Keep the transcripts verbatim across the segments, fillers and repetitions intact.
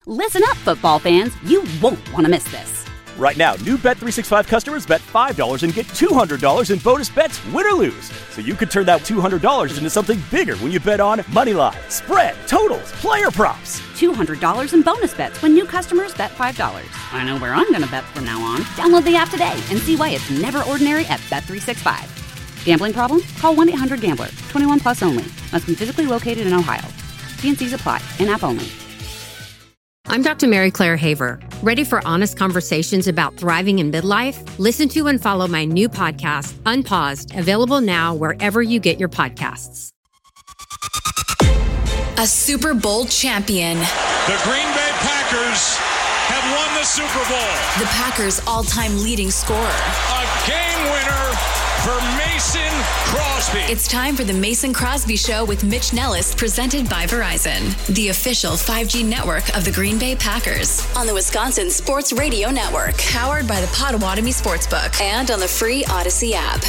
Listen up, football fans. You won't want to miss this. Right now, new Bet three sixty-five customers bet five dollars and get two hundred dollars in bonus bets, win or lose. So you could turn that two hundred dollars into something bigger when you bet on moneyline, spread, totals, player props. two hundred dollars in bonus bets when new customers bet five dollars. I know where I'm going to bet from now on. Download the app today and see why it's never ordinary at Bet three sixty-five. Gambling problem? Call one eight hundred gambler. twenty-one plus only. Must be physically located in Ohio. T and C's apply. In-app only. I'm Doctor Mary Claire Haver. Ready for honest conversations about thriving in midlife? Listen to and follow my new podcast, Unpaused, available now wherever you get your podcasts. A Super Bowl champion. The Green Bay Packers have won the Super Bowl. The Packers' all-time leading scorer. A game winner for Mason Crosby. It's time for the Mason Crosby Show with Mitch Nellis, presented by Verizon, the official five G network of the Green Bay Packers, on the Wisconsin Sports Radio Network, powered by the Potawatomi Sportsbook, and on the free Odyssey app.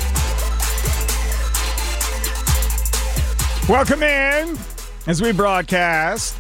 Welcome in as we broadcast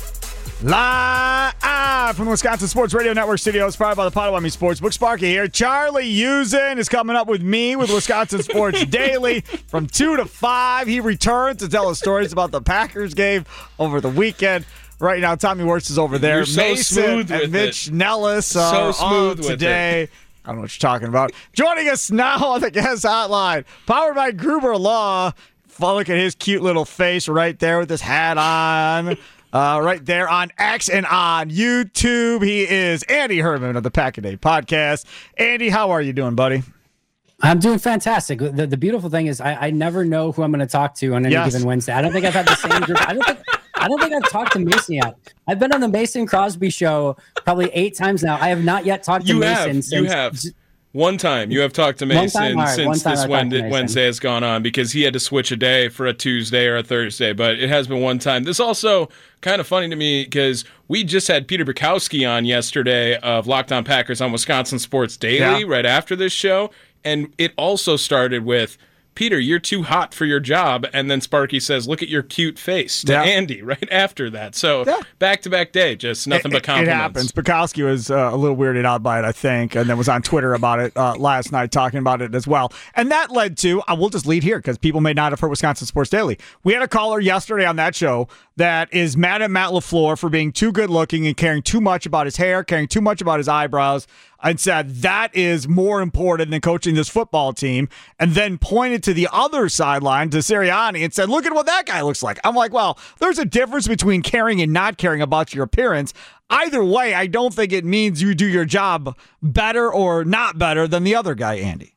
live from the Wisconsin Sports Radio Network studios, powered by the Potawatomi Sportsbook. Sparky here. Charlie Usen is coming up with me with Wisconsin Sports Daily from two to five. He returns to tell us stories about the Packers game over the weekend. Right now, Tommy Wirtz is over there. You're so Mason smooth and with Mitch it. Nellis are So smooth on with today. it. I don't know what you're talking about. Joining us now on the guest hotline, powered by Gruber Law. Look at his cute little face right there with his hat on. Uh, right there on X and on YouTube. He is Andy Herman of the Pack a Day Podcast. Andy, how are you doing, buddy? I'm doing fantastic. The, the beautiful thing is I, I never know who I'm going to talk to on any Yes. given Wednesday. I don't think I've had the same group. I don't think I don't think I've talked to Mason yet. I've been on the Mason Crosby show probably eight times now. I have not yet talked to You Mason have. since. You have. One time you have talked to One Mason time? All right, one since time this I've talked to Wednesday, Mason. Wednesday has gone on because he had to switch a day for a Tuesday or a Thursday, but it has been one time. This also kind of funny to me because we just had Peter Bukowski on yesterday of Locked On Packers on Wisconsin Sports Daily Yeah. right after this show, and it also started with, Peter, you're too hot for your job. And then Sparky says, look at your cute face to Yeah. Andy right after that. So Yeah. back-to-back day, just nothing It- but compliments. It happens. Bukowski was uh, a little weirded out by it, I think, and then was on Twitter about it uh, last night, talking about it as well. And that led to, I will just lead here because people may not have heard Wisconsin Sports Daily. We had a caller yesterday on that show that is mad at Matt LaFleur for being too good looking and caring too much about his hair, caring too much about his eyebrows, and said that is more important than coaching this football team, and then pointed to the other sideline, to Sirianni, and said, look at what that guy looks like. I'm like, well, there's a difference between caring and not caring about your appearance. Either way, I don't think it means you do your job better or not better than the other guy, Andy.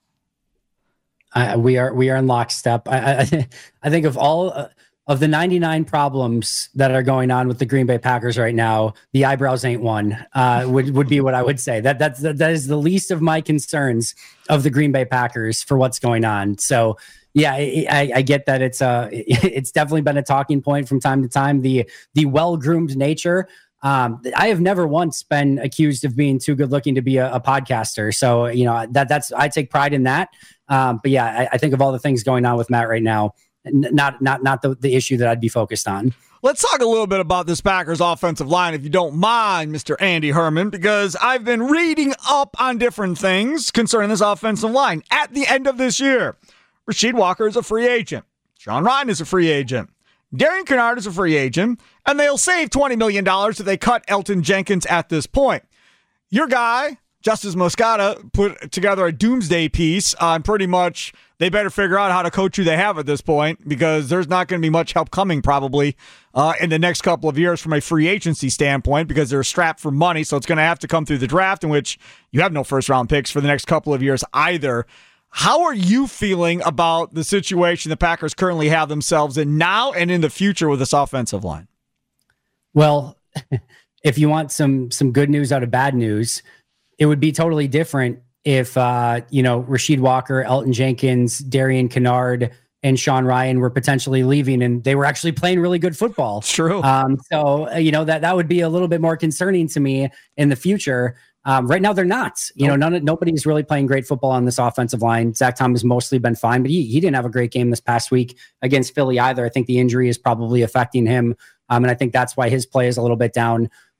Uh, we are we are in lockstep. I I, I think of all uh, of the ninety-nine problems that are going on with the Green Bay Packers right now, the eyebrows ain't one. Uh, would would be what I would say. That that's that is the least of my concerns of the Green Bay Packers for what's going on. So yeah, I, I, I get that it's uh it's definitely been a talking point from time to time. The the well groomed nature. Um, I have never once been accused of being too good looking to be a, a podcaster. So, you know, that that's, I take pride in that. Um, but yeah, I, I think of all the things going on with Matt right now, n- not, not, not the, the issue that I'd be focused on. Let's talk a little bit about this Packers offensive line, if you don't mind, Mister Andy Herman, because I've been reading up on different things concerning this offensive line. At the end of this year, Rasheed Walker is a free agent. Sean Ryan is a free agent. Darian Kinnard is a free agent, and they'll save twenty million dollars if they cut Elton Jenkins at this point. Your guy, Justice Moscata, put together a doomsday piece on pretty much they better figure out how to coach who they have at this point, because there's not going to be much help coming probably uh, in the next couple of years from a free agency standpoint, because they're strapped for money, so it's going to have to come through the draft, in which you have no first-round picks for the next couple of years either. How are you feeling about the situation the Packers currently have themselves in now and in the future with this offensive line? Well, if you want some some good news out of bad news, it would be totally different if, uh, you know, Rasheed Walker, Elton Jenkins, Darian Kinnard, and Sean Ryan were potentially leaving and they were actually playing really good football. It's true. Um, so, uh, you know, that, that would be a little bit more concerning to me in the future. Um, right now, they're not. You nope. know, none, nobody's really playing great football on this offensive line. Zach Tom has mostly been fine, but he, he didn't have a great game this past week against Philly either. I think the injury is probably affecting him, um, and I think that's why his play is a little bit down.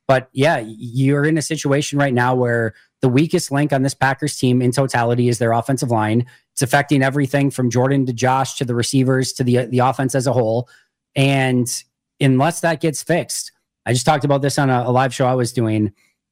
But yeah, you're in a situation right now where the weakest link on this Packers team in totality is their offensive line. It's affecting everything from Jordan to Josh to the receivers to the, the offense as a whole. And unless that gets fixed, I just talked about this on a, a live show I was doing.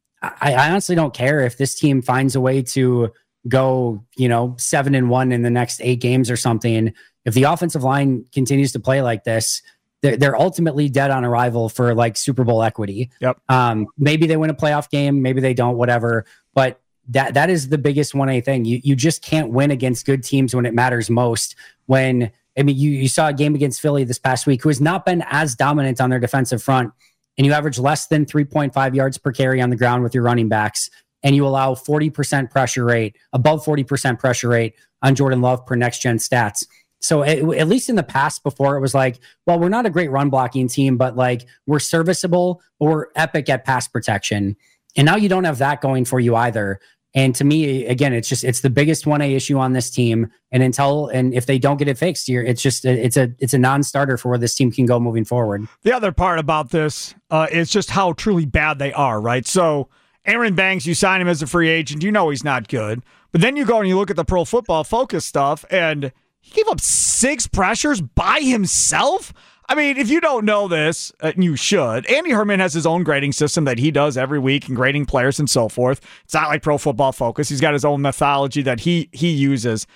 I, I honestly don't care if this team finds a way to go, you know, seven and one in the next eight games or something. If the offensive line continues to play like this, they're, they're ultimately dead on arrival for like Super Bowl equity. Yep. Um, maybe they win a playoff game, maybe they don't, whatever. But that that is the biggest one A thing. You you just can't win against good teams when it matters most. When I mean, you you saw a game against Philly this past week, who has not been as dominant on their defensive front, and you average less than three point five yards per carry on the ground with your running backs, and you allow forty percent pressure rate, above forty percent pressure rate on Jordan Love per next gen stats. So at, at least in the past, before it was like, well, we're not a great run blocking team, but like we're serviceable or epic at pass protection. And now you don't have that going for you either. And to me, again, it's just, it's the biggest one A issue on this team. And until, and if they don't get it fixed here, it's just, it's a, it's a non-starter for where this team can go moving forward. The other part about this uh, is just how truly bad they are, right? So Aaron Banks, you sign him as a free agent, you know he's not good. But then you go and you look at the Pro Football Focus stuff, and he gave up six pressures by himself. I mean, if you don't know this, uh, you should. Andy Herman has his own grading system that he does every week and grading players and so forth. It's not like Pro Football Focus. He's got his own methodology that he he uses.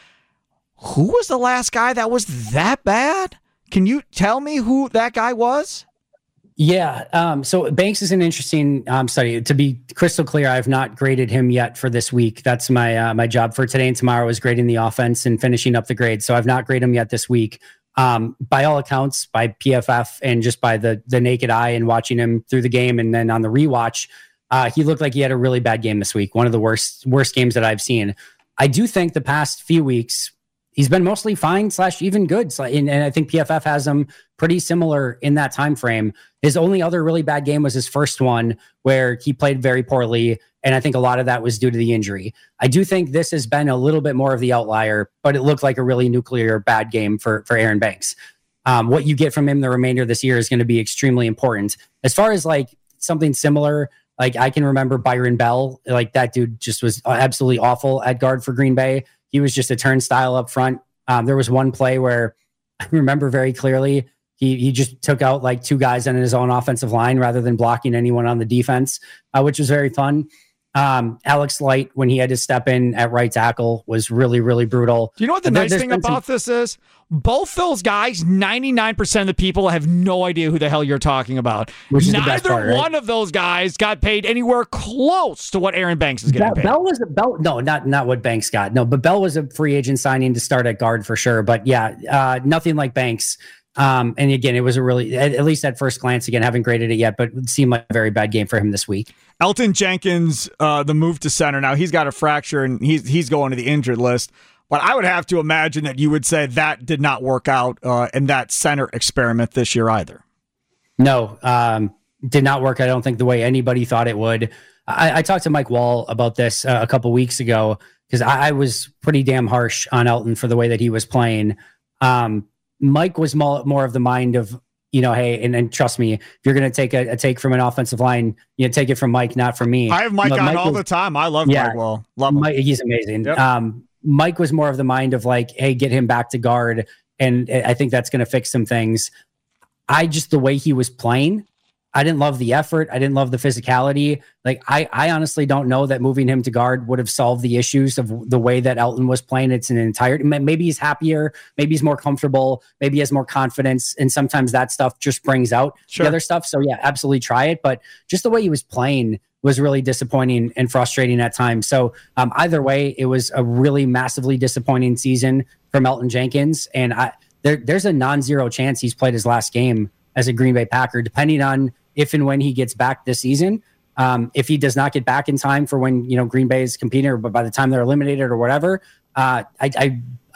Who was the last guy that was that bad? Can you tell me who that guy was? Yeah. Um, so Banks is an interesting um, study. To be crystal clear, I have not graded him yet for this week. That's my uh, my job for today and tomorrow is grading the offense and finishing up the grade. So I've not graded him yet this week. Um, by all accounts, by P F F and just by the the naked eye and watching him through the game and then on the rewatch, uh, he looked like he had a really bad game this week. One of the worst worst games that I've seen. I do think the past few weeks he's been mostly fine slash even good. So, and, and I think P F F has him pretty similar in that time frame. His only other really bad game was his first one where he played very poorly. And I think a lot of that was due to the injury. I do think this has been a little bit more of the outlier, but it looked like a really nuclear bad game for, for Aaron Banks. Um, what you get from him the remainder of this year is going to be extremely important. As far as like something similar, like I can remember Byron Bell, like that dude just was absolutely awful at guard for Green Bay. He was just a turnstile up front. Um, there was one play where I remember very clearly, he he just took out like two guys on his own offensive line rather than blocking anyone on the defense, uh, which was very fun. Um, Alex Light, when he had to step in at right tackle, was really, really brutal. Do you know what the there, nice thing about some... this is? Both those guys, ninety-nine percent of the people have no idea who the hell you're talking about. Neither part, right? One of those guys got paid anywhere close to what Aaron Banks is getting Bell, paid. Bell was a Bell, no, not not what Banks got. No, but Bell was a free agent signing to start at guard for sure. But yeah, uh, nothing like Banks. Um, and again, it was a really, at, at least at first glance, again, haven't graded it yet, but it seemed like a very bad game for him this week. Elton Jenkins, uh, the move to center. Now he's got a fracture and he's he's going to the injured list. But I would have to imagine that you would say that did not work out uh, in that center experiment this year either. No, um, did not work. I don't think the way anybody thought it would. I, I talked to Mike Wall about this uh, a couple weeks ago because I, I was pretty damn harsh on Elton for the way that he was playing. Um, Mike was more, more of the mind of, you know, hey, and, and trust me, if you're going to take a, a take from an offensive line, you know, take it from Mike, not from me. I have Mike but on Mike all was, the time. I love yeah, Mike Wall. Love him. Mike, he's amazing. Yep. Um, Mike was more of the mind of like, hey, get him back to guard. And I think that's going to fix some things. I just, the way he was playing, I didn't love the effort. I didn't love the physicality. Like, I, I honestly don't know that moving him to guard would have solved the issues of the way that Elton was playing. It's an entire, maybe he's happier. Maybe he's more comfortable. Maybe he has more confidence. And sometimes that stuff just brings out sure. the other stuff. So yeah, absolutely try it. But just the way he was playing was really disappointing and frustrating at times. So um, either way, it was a really massively disappointing season from Elton Jenkins. And I, there, there's a non-zero chance he's played his last game as a Green Bay Packer, depending on if and when he gets back this season. Um, if he does not get back in time for when, you know, Green Bay is competing, or by the time they're eliminated or whatever, uh, I, I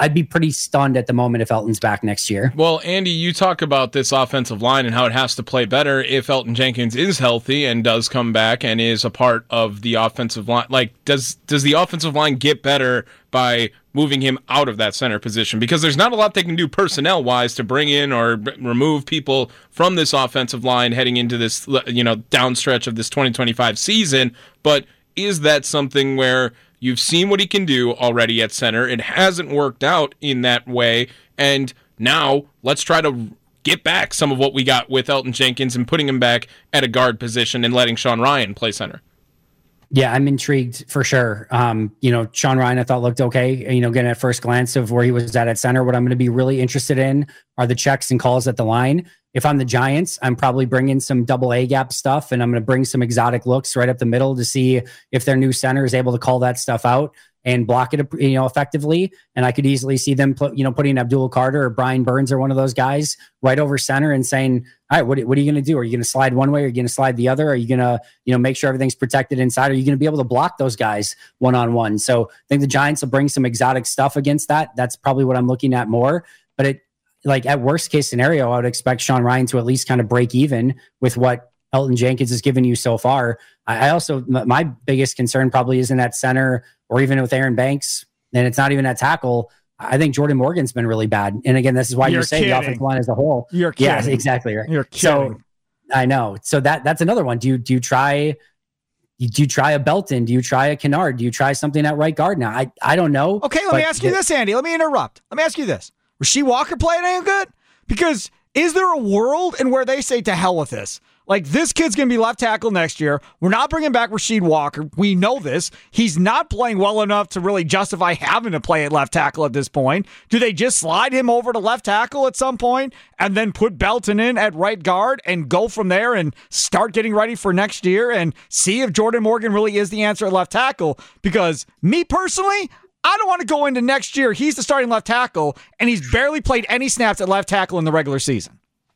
I'd be pretty stunned at the moment if Elton's back next year. Well, Andy, you talk about this offensive line and how it has to play better if Elton Jenkins is healthy and does come back and is a part of the offensive line. Like, does does the offensive line get better by moving him out of that center position? Because there's not a lot they can do personnel-wise to bring in or b- remove people from this offensive line heading into this, you know, downstretch of this twenty twenty-five season. But is that something where you've seen what he can do already at center? It hasn't worked out in that way, and now let's try to get back some of what we got with Elton Jenkins and putting him back at a guard position and letting Sean Rhyan play center. Yeah, I'm intrigued for sure. Um, you know, Sean Rhyan, I thought looked okay, you know, getting at first glance of where he was at at center. What I'm going to be really interested in are the checks and calls at the line. If I'm the Giants, I'm probably bringing some double A gap stuff, and I'm going to bring some exotic looks right up the middle to see if their new center is able to call that stuff out and block it, you know, effectively. And I could easily see them put, you know, putting Abdul Carter or Brian Burns or one of those guys right over center and saying, all right, what, what are you going to do? Are you going to slide one way? Or are you going to slide the other? Are you going to, you know, make sure everything's protected inside? Are you going to be able to block those guys one-on-one? So I think the Giants will bring some exotic stuff against that. That's probably what I'm looking at more. But it, like at worst case scenario, I would expect Sean Rhyan to at least kind of break even with what Elton Jenkins has given you so far. I also, my biggest concern probably isn't at center or even with Aaron Banks, and it's not even at tackle. I think Jordan Morgan's been really bad. And again, this is why You're you say kidding. the offensive line as a whole. You're kidding. Yeah, exactly right. You're so kidding. I know. So that that's another one. Do you do you try do you try a Belton? Do you try a Kennard? Do you try something at right guard now? I I don't know. Okay, let me ask you this, Andy. Let me interrupt. Let me ask you this. Rasheed Walker playing any good? Because is there a world in where they say to hell with this? Like, this kid's going to be left tackle next year. We're not bringing back Rasheed Walker. We know this. He's not playing well enough to really justify having to play at left tackle at this point. Do they just slide him over to left tackle at some point and then put Belton in at right guard and go from there and start getting ready for next year and see if Jordan Morgan really is the answer at left tackle? Because me personally, I don't want to go into next year. He's the starting left tackle, and he's barely played any snaps at left tackle in the regular season.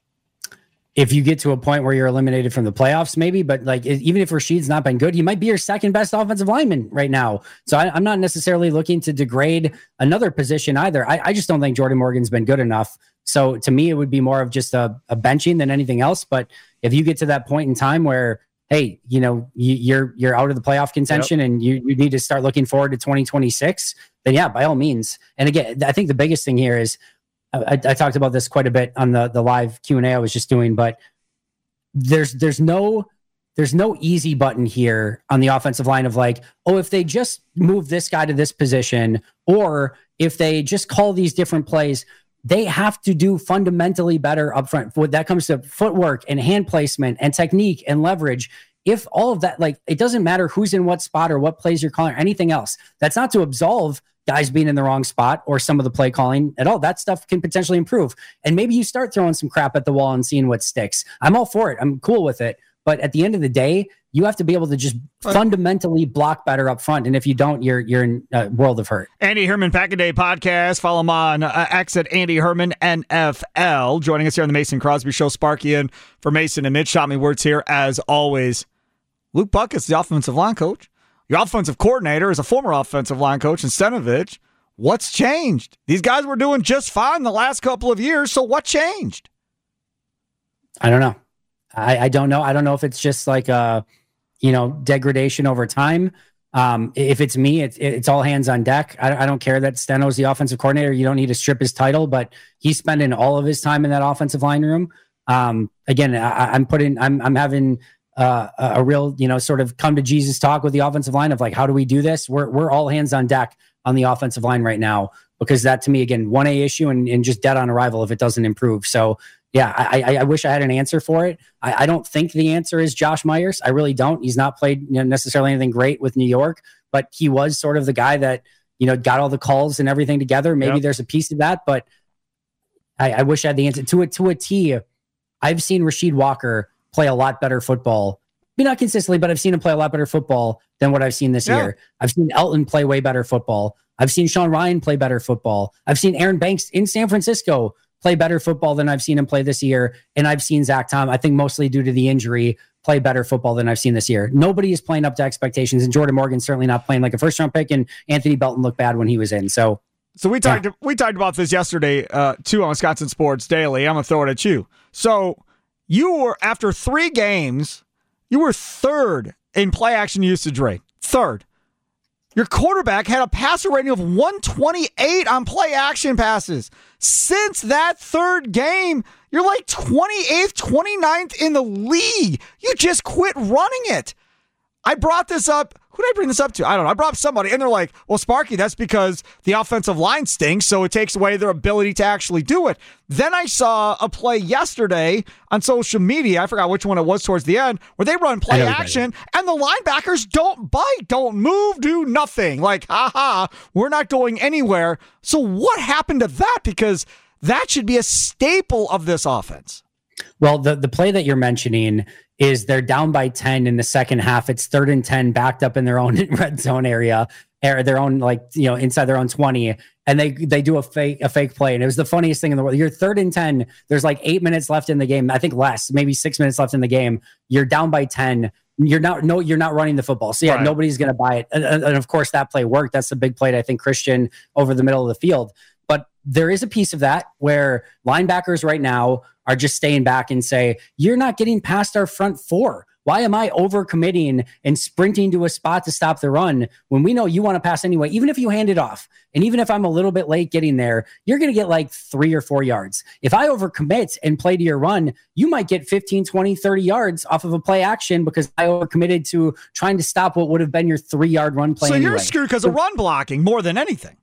If you get to a point where you're eliminated from the playoffs, maybe, but like even if Rasheed's not been good, he might be your second best offensive lineman right now. So I, I'm not necessarily looking to degrade another position either. I, I just don't think Jordan Morgan's been good enough. So to me, it would be more of just a, a benching than anything else. But if you get to that point in time where, hey, you know, you, you're you're out of the playoff contention, yep, and you you need to start looking forward to twenty twenty-six, then yeah, by all means. And again, I think the biggest thing here is, I, I talked about this quite a bit on the, the live Q and A I was just doing, but there's there's no there's no easy button here on the offensive line of like, oh, if they just move this guy to this position, or if they just call these different plays, they have to do fundamentally better up front. When that comes to footwork and hand placement and technique and leverage, if all of that, like, it doesn't matter who's in what spot or what plays you're calling or anything else. That's not to absolve guys being in the wrong spot or some of the play calling at all. That stuff can potentially improve. And maybe you start throwing some crap at the wall and seeing what sticks. I'm all for it. I'm cool with it. But at the end of the day, you have to be able to just fundamentally block better up front. And if you don't, you're you're in a world of hurt. Andy Herman Pack a Day podcast. Follow him on uh, X at Andy Herman N F L. Joining us here on the Mason Crosby Show. Sparky in for Mason and Mitch. Shot me words here as always. Luke Buckets, the offensive line coach. Your offensive coordinator is a former offensive line coach in Stenovich. What's changed? These guys were doing just fine the last couple of years, so what changed? I don't know. I, I don't know. I don't know if it's just like a, you know, degradation over time. Um, if it's me, it's it's all hands on deck. I, I don't care that Steno's the offensive coordinator. You don't need to strip his title, but he's spending all of his time in that offensive line room. Um, again, I, I'm putting, I'm I'm having uh, a real, you know, sort of come to Jesus talk with the offensive line of like, how do we do this? We're we're all hands on deck on the offensive line right now, because that to me, again, one A issue and, and just dead on arrival if it doesn't improve. So yeah, I, I wish I had an answer for it. I, I don't think the answer is Josh Myers. I really don't. He's not played, you know, necessarily anything great with New York, but he was sort of the guy that, you know, got all the calls and everything together. Maybe yep. there's a piece of that, but I, I wish I had the answer to it to a T. I've seen Rasheed Walker play a lot better football. Maybe not consistently, but I've seen him play a lot better football than what I've seen this yeah. year. I've seen Elton play way better football. I've seen Sean Rhyan play better football. I've seen Aaron Banks in San Francisco play better football than I've seen him play this year. And I've seen Zach Tom, I think mostly due to the injury, play better football than I've seen this year. Nobody is playing up to expectations. And Jordan Morgan's certainly not playing like a first round pick. And Anthony Belton looked bad when he was in. So So we talked yeah. we talked about this yesterday uh, too on Wisconsin Sports Daily. I'm gonna throw it at you. So you were after three games, you were third in play action usage rate. Third. Your quarterback had a passer rating of one twenty-eight on play action passes. Since that third game, you're like twenty-eighth, twenty-ninth in the league. You just quit running it. I brought this up. Who did I bring this up to? I don't know. I brought up somebody, and they're like, well, Sparky, that's because the offensive line stinks, so it takes away their ability to actually do it. Then I saw a play yesterday on social media. I forgot which one it was towards the end, where they run play action, and the linebackers don't bite, don't move, do nothing. Like, ha-ha, we're not going anywhere. So what happened to that? Because that should be a staple of this offense. Well, the, the play that you're mentioning is they're down by ten in the second half. It's third and ten, backed up in their own red zone area, or their own, like, you know, inside their own twenty, and they they do a fake a fake play. And it was the funniest thing in the world. You're third and ten. There's like eight minutes left in the game. I think less, maybe six minutes left in the game. You're down by ten. You're not no, you're not running the football. So yeah, right. Nobody's going to buy it. And, and of course, that play worked. That's the big play, I think, Christian over the middle of the field. But there is a piece of that where linebackers right now are just staying back and say, you're not getting past our front four. Why am I overcommitting and sprinting to a spot to stop the run when we know you want to pass anyway? Even if you hand it off, and even if I'm a little bit late getting there, you're going to get like three or four yards. If I overcommit and play to your run, you might get fifteen, twenty, thirty yards off of a play action because I overcommitted to trying to stop what would have been your three-yard run play So anyway. You're screwed because of run blocking more than anything.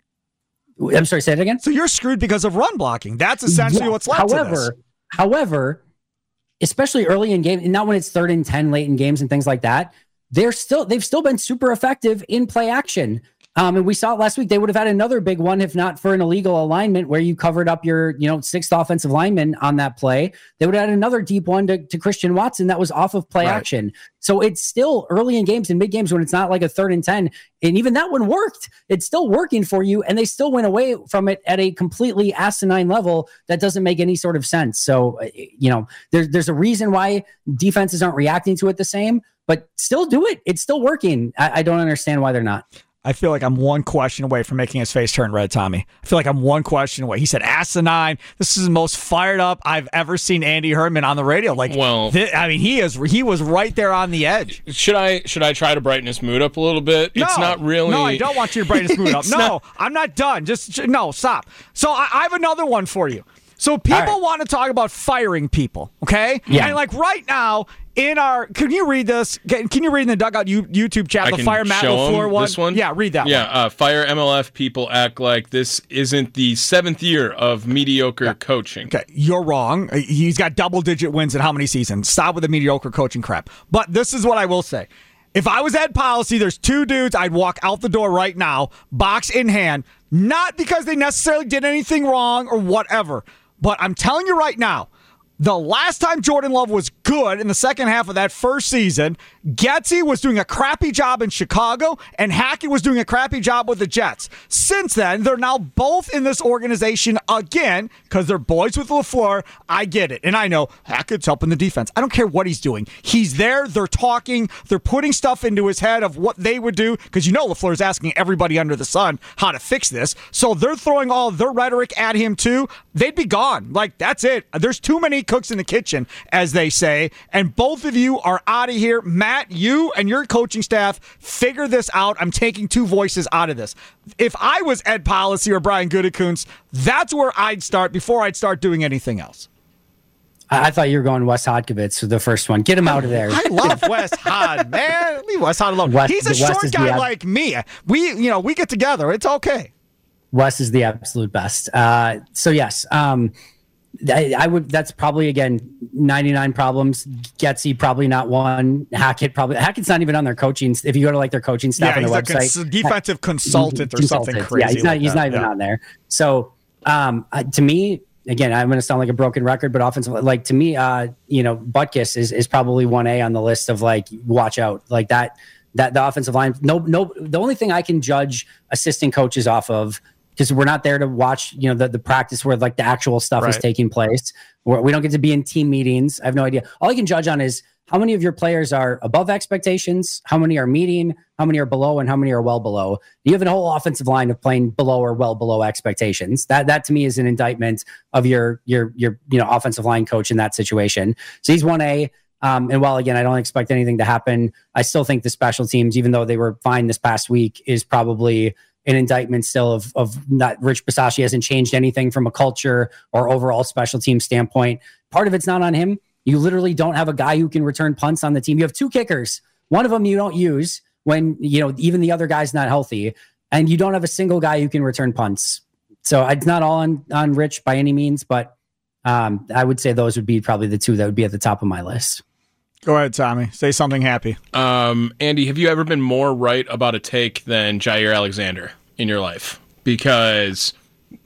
I'm sorry, say it again? So you're screwed because of run blocking. That's essentially yes. what's led however, to this. However, especially early in game, and not when it's third and ten late in games and things like that, they're still they've still been super effective in play action. Um, and we saw it last week. They would have had another big one if not for an illegal alignment where you covered up your, you know, sixth offensive lineman on that play. They would have had another deep one to, to Christian Watson that was off of play right. action. So it's still early in games and mid games when it's not like a third and ten. And even that one worked. It's still working for you. And they still went away from it at a completely asinine level that doesn't make any sort of sense. So, you know, there's, there's a reason why defenses aren't reacting to it the same, but still do it. It's still working. I, I don't understand why they're not. I feel like I'm one question away from making his face turn red, Tommy. I feel like I'm one question away. He said asinine. This is the most fired up I've ever seen Andy Herman on the radio. Like, well, th- I mean, he is he was right there on the edge. Should I should I try to brighten his mood up a little bit? No, it's not really. No, I don't want you to brighten his mood up. No, not... I'm not done. Just no, stop. So I, I have another one for you. So people right. want to talk about firing people, okay? Yeah. And like right now, in our, can you read this? Can, can you read in the Dugout YouTube chat I the Fire Matt LaFleur one? This one? Yeah, read that yeah, one. Yeah, uh, Fire M L F people act like this isn't the seventh year of mediocre yeah. coaching. Okay, you're wrong. He's got double-digit wins in how many seasons? Stop with the mediocre coaching crap. But this is what I will say. If I was Ed Policy, there's two dudes I'd walk out the door right now, box in hand, not because they necessarily did anything wrong or whatever. But I'm telling you right now, the last time Jordan Love was good in the second half of that first season, Getsy was doing a crappy job in Chicago, and Hackett was doing a crappy job with the Jets. Since then, they're now both in this organization again because they're boys with LaFleur. I get it. And I know Hackett's helping the defense. I don't care what he's doing. He's there. They're talking. They're putting stuff into his head of what they would do because you know LaFleur's asking everybody under the sun how to fix this. So they're throwing all their rhetoric at him too. They'd be gone. Like, that's it. There's too many cooks in the kitchen, as they say, and both of you are out of here. Matt, you and your coaching staff figure this out. I'm taking two voices out of this. If I was Ed Policy or Brian Gutekunst, that's where I'd start before I'd start doing anything else. I thought you were going Wes Hodkiewicz for the first one. Get him out of there. I love Wes Hod, man. Leave Wes Hod alone. Wes, He's a short guy ab- like me. We, you know, we get together. It's okay. Wes is the absolute best. Uh, so yes, um, I, I would. That's probably again ninety-nine problems. Getsy probably not one. Hackett probably. Hackett's not even on their coaching. If you go to like their coaching staff yeah, on their he's website, a cons- defensive consultant or consultant. something crazy. Yeah, he's not. Like he's that. not even yeah. on there. So um, uh, to me, again, I'm going to sound like a broken record, but offensive, like to me, uh, you know, Butkus is is probably one A on the list of like watch out, like that. That the offensive line. No, no. The only thing I can judge assistant coaches off of because we're not there to watch, you know, the, the practice where like the actual stuff right. is taking place. We're, we don't get to be in team meetings. I have no idea. All I can judge on is how many of your players are above expectations, how many are meeting, how many are below, and how many are well below. You have a whole offensive line of playing below or well below expectations. That that to me is an indictment of your your your you know offensive line coach in that situation. So he's one A. Um, and while, again, I don't expect anything to happen, I still think the special teams, even though they were fine this past week, is probably an indictment still of, of not Rich Bisaccia hasn't changed anything from a culture or overall special team standpoint. Part of it's not on him. You literally don't have a guy who can return punts on the team. You have two kickers. One of them you don't use when, you know, even the other guy's not healthy. And you don't have a single guy who can return punts. So it's not all on, on Rich by any means, but um, I would say those would be probably the two that would be at the top of my list. Go ahead, Tommy. Say something happy. Um, Andy, have you ever been more right about a take than Jair Alexander in your life? Because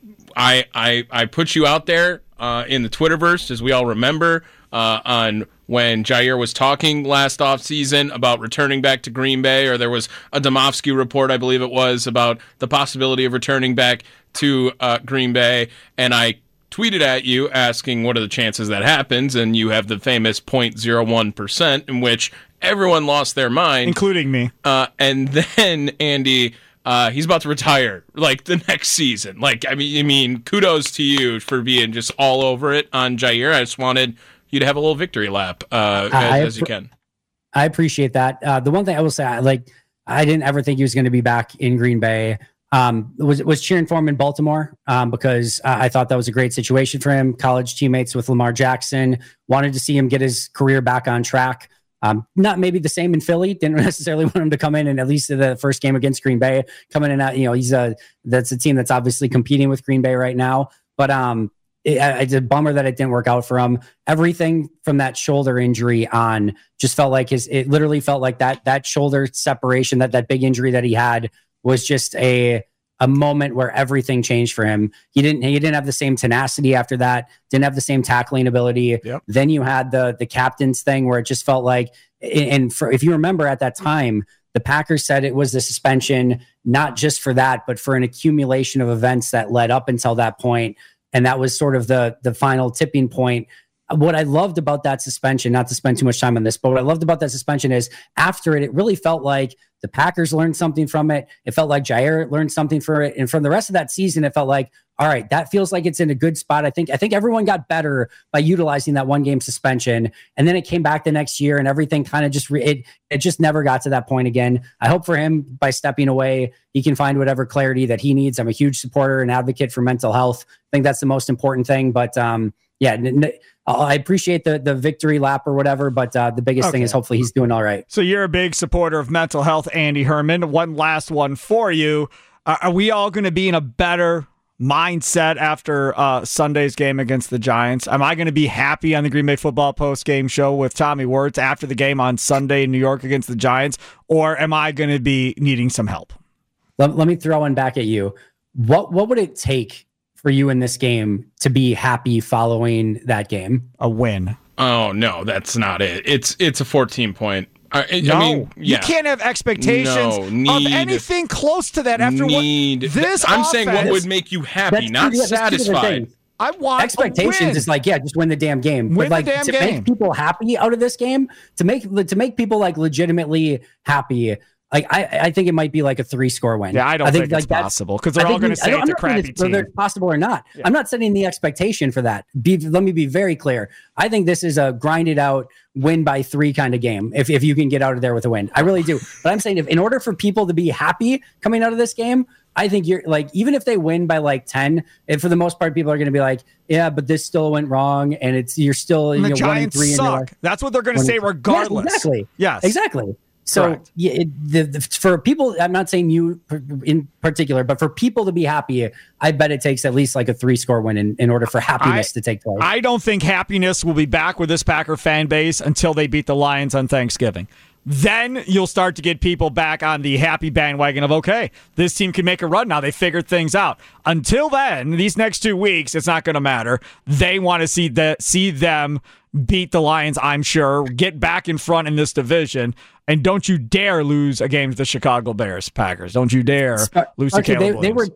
I I, I put you out there uh, in the Twitterverse, as we all remember, uh, on when Jair was talking last offseason about returning back to Green Bay, or there was a Domofsky report, I believe it was, about the possibility of returning back to uh, Green Bay, and I tweeted at you asking what are the chances that happens, and you have the famous zero point zero one percent in which everyone lost their mind. Including me. Uh, and then, Andy, uh, he's about to retire, like, the next season. Like, I mean, I mean, kudos to you for being just all over it on Jair. I just wanted you to have a little victory lap uh, I, as, as you can. I appreciate that. Uh, the one thing I will say, I, like, I didn't ever think he was going to be back in Green Bay. Um, was was cheering for him in Baltimore um, because uh, I thought that was a great situation for him. College teammates with Lamar Jackson, wanted to see him get his career back on track. Um, not maybe the same in Philly. Didn't necessarily want him to come in and at least the first game against Green Bay, coming in out. You know, he's a that's a team that's obviously competing with Green Bay right now. But um, it, it's a bummer that it didn't work out for him. Everything from that shoulder injury on just felt like his. It literally felt like that that shoulder separation, that that big injury that he had, was just a a moment where everything changed for him. He didn't he didn't have the same tenacity after that, didn't have the same tackling ability. Yep. Then you had the the captain's thing where it just felt like, and for, if you remember at that time, the Packers said it was the suspension, not just for that, but for an accumulation of events that led up until that point. And that was sort of the the final tipping point. What I loved about that suspension, not to spend too much time on this, but what I loved about that suspension is after it, it really felt like the Packers learned something from it. It felt like Jair learned something from it. And from the rest of that season, it felt like, all right, that feels like it's in a good spot. I think I think everyone got better by utilizing that one game suspension. And then it came back the next year and everything kind of just, re- it, it just never got to that point again. I hope for him, by stepping away, he can find whatever clarity that he needs. I'm a huge supporter and advocate for mental health. I think that's the most important thing. But um, yeah, n- n- I appreciate the the victory lap or whatever, but uh, the biggest okay. thing is hopefully he's doing all right. So you're a big supporter of mental health, Andy Herman. One last one for you. Uh, are we all going to be in a better mindset after uh, Sunday's game against the Giants? Am I going to be happy on the Green Bay Football Post-Game Show with Tommy Wirtz after the game on Sunday in New York against the Giants, or am I going to be needing some help? Let, let me throw one back at you. What What would it take for you in this game to be happy following that game? A win. Oh no, that's not it. It's it's a fourteen point. I, no, I mean, yeah. You can't have expectations no, need, of anything close to that after need, what this I'm offense, saying what would make you happy, not yeah, satisfied. I want expectations is like, yeah, just win the damn game. Win but like the damn to game. make people happy out of this game, to make to make people like legitimately happy. Like I, I think it might be like a three-score win. Yeah, I don't I think, think it's like possible because they're all going to say it's a crappy team. Whether it's possible or not. Yeah. I'm not setting the expectation for that. Be, let me be very clear. I think this is a grinded out win by three kind of game. If if you can get out of there with a win, I really do. But I'm saying if in order for people to be happy coming out of this game, I think you're like, even if they win by like ten, and for the most part, people are going to be like, yeah, but this still went wrong, and it's you're still you the know Giants one and three. Suck. Like, That's what they're going to say regardless. Yes, exactly. Yes, exactly. So Correct. yeah, it, the, the, for people, I'm not saying you in particular, but for people to be happy, I bet it takes at least like a three score win in, in order for happiness I, to take place. I don't think happiness will be back with this Packer fan base until they beat the Lions on Thanksgiving. Then you'll start to get people back on the happy bandwagon of, okay, this team can make a run now. They figured things out. Until then, these next two weeks, it's not going to matter. They want to see the, see them beat the Lions, I'm sure, get back in front in this division. And don't you dare lose a game to the Chicago Bears, Packers. Don't you dare lose to okay, Caleb they, they were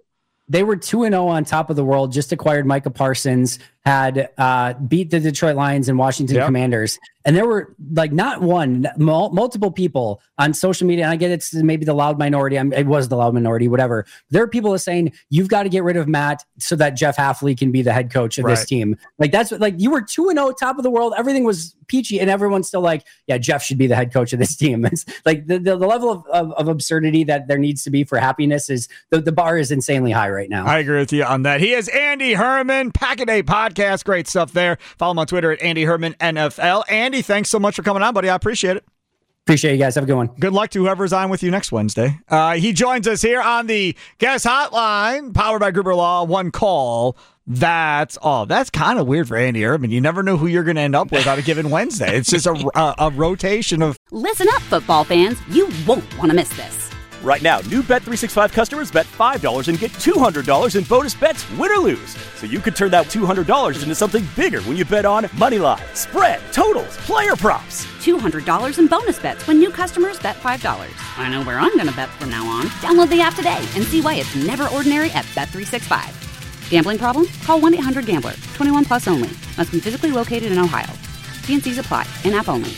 they were two and oh on top of the world, just acquired Micah Parsons, had uh, beat the Detroit Lions and Washington yep. Commanders. And there were like not one, mul- multiple people on social media. And I get it's maybe the loud minority. I mean, it was the loud minority, whatever. There are people saying you've got to get rid of Matt so that Jeff Hafley can be the head coach of right. this team. Like that's what, like you were two and oh top of the world. Everything was peachy and everyone's still like, yeah, Jeff should be the head coach of this team. It's like the, the, the level of, of, of absurdity that there needs to be for happiness is the, the bar is insanely high right now. I agree with you on that. He is Andy Herman, Pack a Day Podcast. Great stuff there. Follow him on Twitter at Andy Herman N F L. Andy, thanks so much for coming on, buddy. I appreciate it. Appreciate you guys. Have a good one. Good luck to whoever's on with you next Wednesday. Uh, he joins us here on the Guest Hotline, powered by Gruber Law. One call. That's all. Oh, that's kind of weird for Andy Herman. You never know who you're going to end up with on a given Wednesday. It's just a, a, a rotation of... Listen up, football fans. You won't want to miss this. Right now, new Bet three sixty-five customers bet five dollars and get two hundred dollars in bonus bets, win or lose. So you could turn that two hundred dollars into something bigger when you bet on money line, spread, totals, player props. two hundred dollars in bonus bets when new customers bet five dollars. I know where I'm going to bet from now on. Download the app today and see why it's never ordinary at Bet three sixty-five. Gambling problem? Call one eight hundred gambler. twenty-one plus only. Must be physically located in Ohio. T and C's apply. In-app only.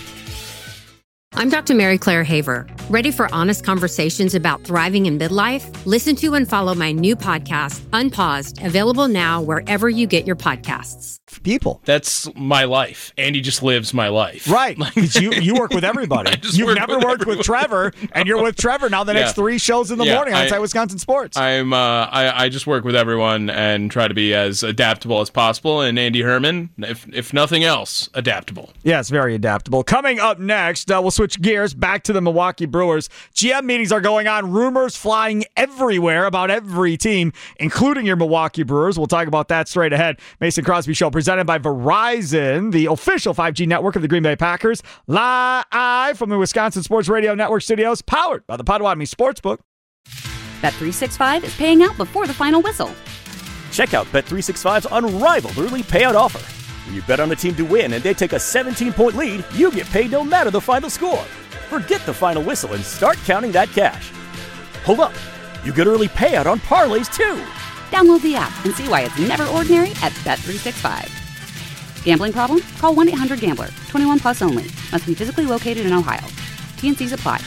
I'm Doctor Mary Claire Haver. Ready for honest conversations about thriving in midlife? Listen to and follow my new podcast, Unpaused, available now wherever you get your podcasts. People. That's my life. Andy just lives my life. Right. you you work with everybody. You've work never with worked everyone. with Trevor, and you're with Trevor now the yeah. next three shows in the yeah, morning on Inside Wisconsin Sports. I'm uh, I, I just work with everyone and try to be as adaptable as possible. And Andy Herman, if if nothing else, adaptable. Yes, very adaptable. Coming up next, uh, we'll switch gears back to the Milwaukee Brewers. G M meetings are going on. Rumors flying everywhere about every team, including your Milwaukee Brewers. We'll talk about that straight ahead. Mason Crosby Show presented by Verizon, the official five G network of the Green Bay Packers, live from the Wisconsin Sports Radio Network studios, powered by the Potawatomi Sportsbook. Bet three sixty-five is paying out before the final whistle. Check out Bet three sixty-five's unrivaled early payout offer. When you bet on a team to win and they take a seventeen-point lead, you get paid no matter the final score. Forget the final whistle and start counting that cash. Hold up. You get early payout on parlays, too. Download the app and see why it's never ordinary at Bet three sixty-five. Gambling problem? Call one eight hundred gambler. twenty-one plus only. Must be physically located in Ohio. T and C's apply.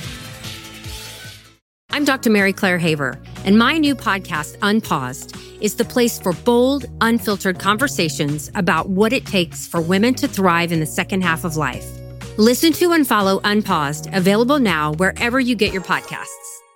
I'm Doctor Mary Claire Haver, and my new podcast, Unpaused, is the place for bold, unfiltered conversations about what it takes for women to thrive in the second half of life. Listen to and follow Unpaused, available now wherever you get your podcasts.